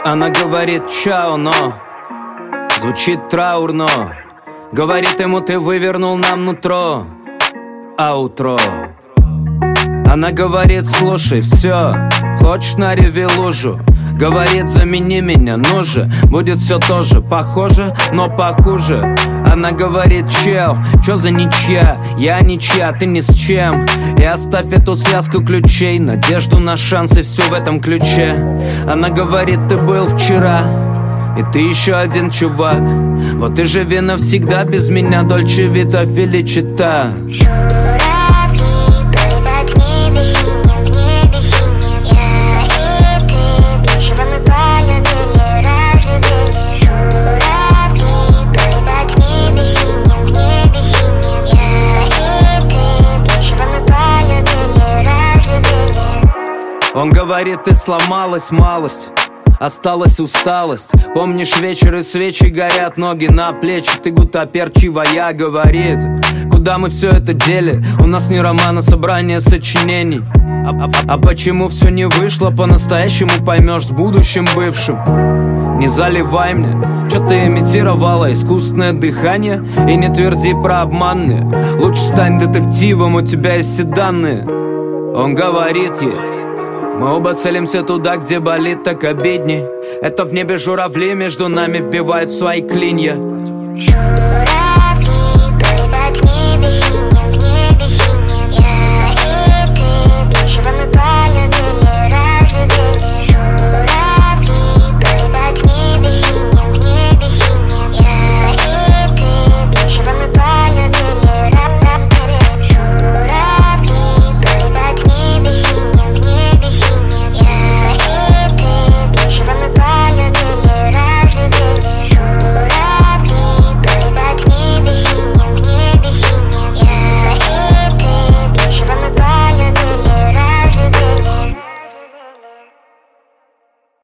Она говорит чао, но звучит траурно. Говорит ему: ты вывернул нам нутро, аутро. Она говорит: слушай, все, хочешь на реве лужу? Говорит: замени меня, ну же, будет все тоже похоже, но похуже. Она говорит: чел, чё за ничья? Я ничья, ты ни с чем. И оставь эту связку ключей, надежду на шанс, и все в этом ключе. Она говорит: ты был вчера, и ты еще один чувак. Вот и живи навсегда без меня, дольче вита феличита. Он говорит: ты сломалась малость, осталась усталость. Помнишь вечер и свечи горят, ноги на плечи, ты гутоперчивая. Говорит: куда мы все это дели? У нас не роман, а собрание сочинений. А почему все не вышло по-настоящему, поймешь с будущим бывшим. Не заливай мне, что ты имитировала искусственное дыхание. И не тверди про обманные, лучше стань детективом, у тебя есть все данные. Он говорит ей: мы оба целимся туда, где болит, так обидней. Это в небе журавли между нами вбивают свои клинья.